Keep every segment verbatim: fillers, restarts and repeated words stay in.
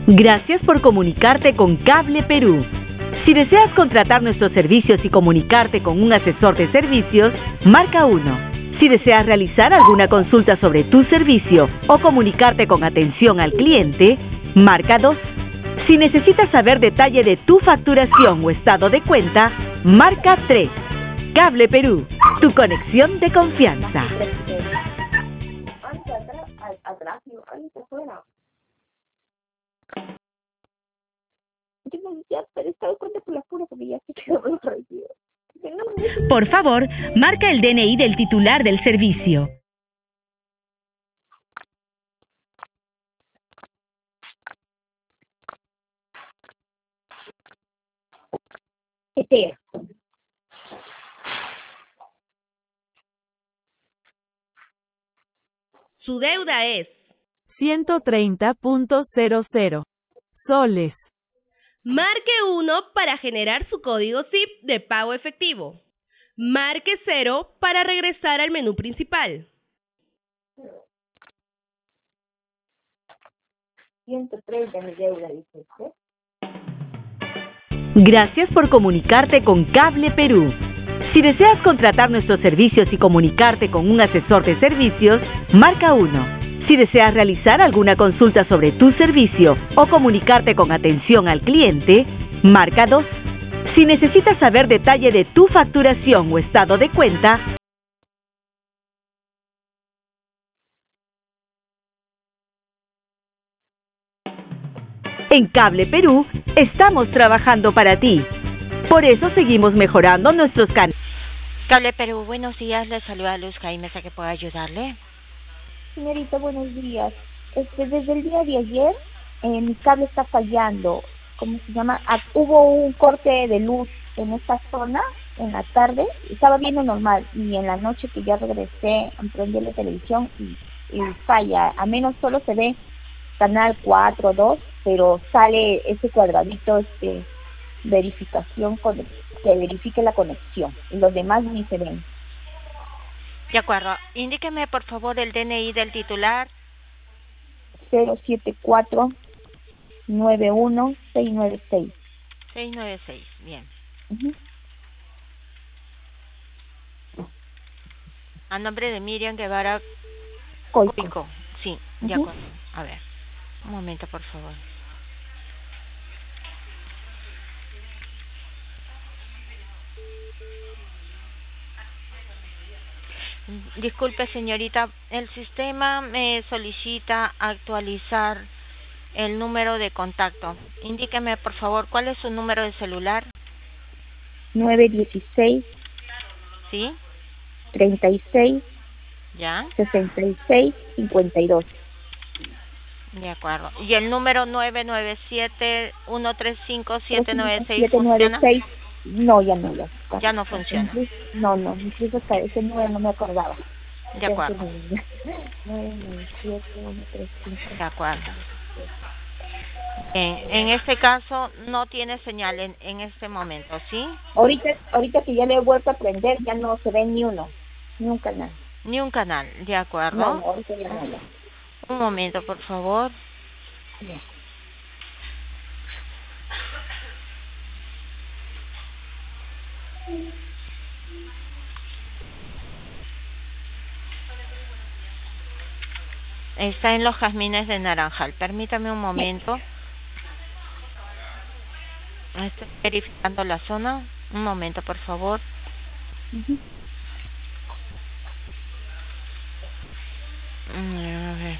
Gracias por comunicarte con Cable Perú. Si deseas contratar nuestros servicios y comunicarte con un asesor de servicios, marca uno. Si deseas realizar alguna consulta sobre tu servicio o comunicarte con atención al cliente, marca dos. Si necesitas saber detalle de tu facturación o estado de cuenta, marca tres. Cable Perú, tu conexión de confianza. Por favor, marca el D N I del titular del servicio. Espera. Su deuda es ciento treinta punto cero cero soles. Marque uno para generar su código S I P de pago efectivo. Marque cero para regresar al menú principal. ciento treinta mi deuda, dice usted. Gracias por comunicarte con Cable Perú. Si deseas contratar nuestros servicios y comunicarte con un asesor de servicios, marca uno. Si deseas realizar alguna consulta sobre tu servicio o comunicarte con atención al cliente, marca dos. Si necesitas saber detalle de tu facturación o estado de cuenta, en Cable Perú estamos trabajando para ti. Por eso seguimos mejorando nuestros canales. Cable Perú, buenos días. Le saluda Luz Jaimez, ¿a que pueda ayudarle? Señorita, buenos días. Este, desde el día de ayer, eh, mi cable está fallando. ¿Cómo se llama? Ah, hubo un corte de luz en esta zona en la tarde. Estaba viendo normal. Y en la noche que ya regresé, prendí la televisión y, y falla. A menos solo se ve canal cuatro, dos, pero sale ese cuadradito, este, verificación, con, que verifique la conexión. Y los demás ni se ven. De acuerdo. Indíqueme, por favor, el D N I del titular. cero siete cuatro nueve uno seis nueve seis. seis nueve seis, bien. Uh-huh. A nombre de Miriam Guevara Coico. Coico. Sí, de Uh-huh. acuerdo. A ver, un momento, por favor. Disculpe, señorita, el sistema me solicita actualizar el número de contacto. Indíqueme, por favor, ¿cuál es su número de celular? nueve dieciséis, ¿Sí? treinta y seis, ¿Ya? sesenta y seis, cincuenta y dos. De acuerdo. ¿Y el número nueve nueve siete, uno tres cinco, siete nueve seis siete nueve funciona? seis, no, ya no. Ya, Ya no funciona. Incluso, no, no, incluso hasta ese número no me acordaba. De acuerdo. nueve nueve siete, uno tres cinco. De acuerdo. En, en este caso no tiene señal en, en este momento, ¿sí? Ahorita, ahorita que ya le he vuelto a prender, ya no se ve ni uno, ni un canal. Ni un canal, de acuerdo. No, no, ahorita ya no. Ya. Un momento, por favor. Bien. Está en los jazmines de Naranjal. Permítame un momento. Estoy verificando la zona. Un momento, por favor. Uh-huh. A ver.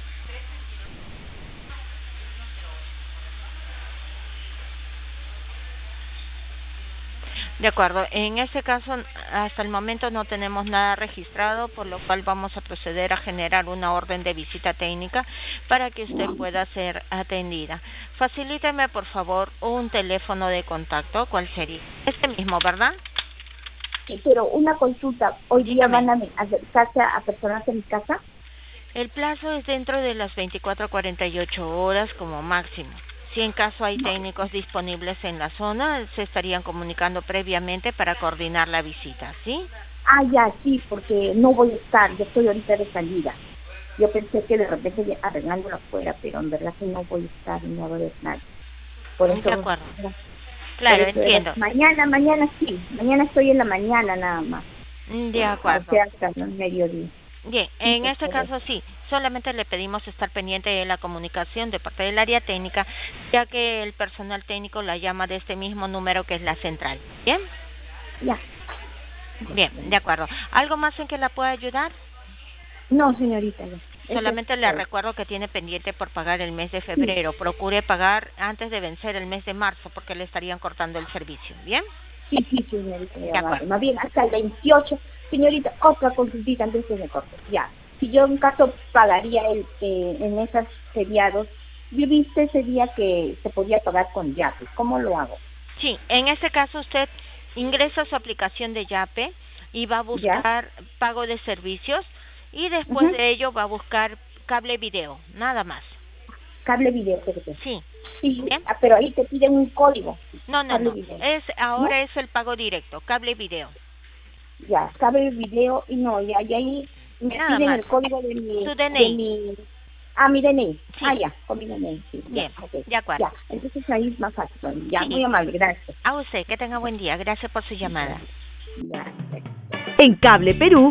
De acuerdo. En este caso, hasta el momento no tenemos nada registrado, por lo cual vamos a proceder a generar una orden de visita técnica para que usted pueda ser atendida. Facilíteme, por favor, un teléfono de contacto. ¿Cuál sería? Este mismo, ¿verdad? Sí, pero una consulta. ¿Hoy día van a acercarse a personas en mi casa? El plazo es dentro de las veinticuatro a cuarenta y ocho horas como máximo. Si en caso hay técnicos disponibles en la zona, se estarían comunicando previamente para coordinar la visita, ¿sí? Ah, ya, sí, porque no voy a estar, yo estoy ahorita de salida. Yo pensé que de repente ya arreglándolo afuera, pero en verdad que no voy a estar y no va a haber nadie. Por eso, de acuerdo. Claro, por eso entiendo. era, mañana, mañana sí. Mañana estoy en la mañana nada más. De acuerdo. O sea, hasta el mediodía. Bien, en este caso sí, solamente le pedimos estar pendiente de la comunicación de parte del área técnica, ya que el personal técnico la llama de este mismo número que es la central. ¿Bien? Ya. Bien, de acuerdo. ¿Algo más en que la pueda ayudar? No, señorita. Ya. Solamente le recuerdo que tiene pendiente por pagar el mes de febrero. Sí. Procure pagar antes de vencer el mes de marzo porque le estarían cortando el servicio. ¿Bien? Sí, sí, señorita. Ya, vale. Más bien hasta el veintiocho. Señorita, otra consultita antes de me corte. Ya. Si yo en caso pagaría el eh, en esos feriados, yo viste ese día que se podía pagar con Yape. ¿Cómo lo hago? Sí, en este caso usted ingresa su aplicación de Yape y va a buscar ¿Ya? pago de servicios y después uh-huh. de ello va a buscar cable video, nada más. Cable video, ¿qué es? Sí. Sí, ah, pero ahí te piden un código. No, no, no. Es ahora ¿no? es el pago directo, cable video. Ya, cable video y no, ya, ya ahí me nada piden más. el código de mi, Su D N I. De mi, ah, mi D N I. Sí. Ah, ya, con mi D N I. Sí, bien, ya, okay. de acuerdo. Ya, entonces ahí es más fácil. Ya, sí. muy amable, gracias. A usted, que tenga buen día. Gracias por su llamada. Ya, en Cable Perú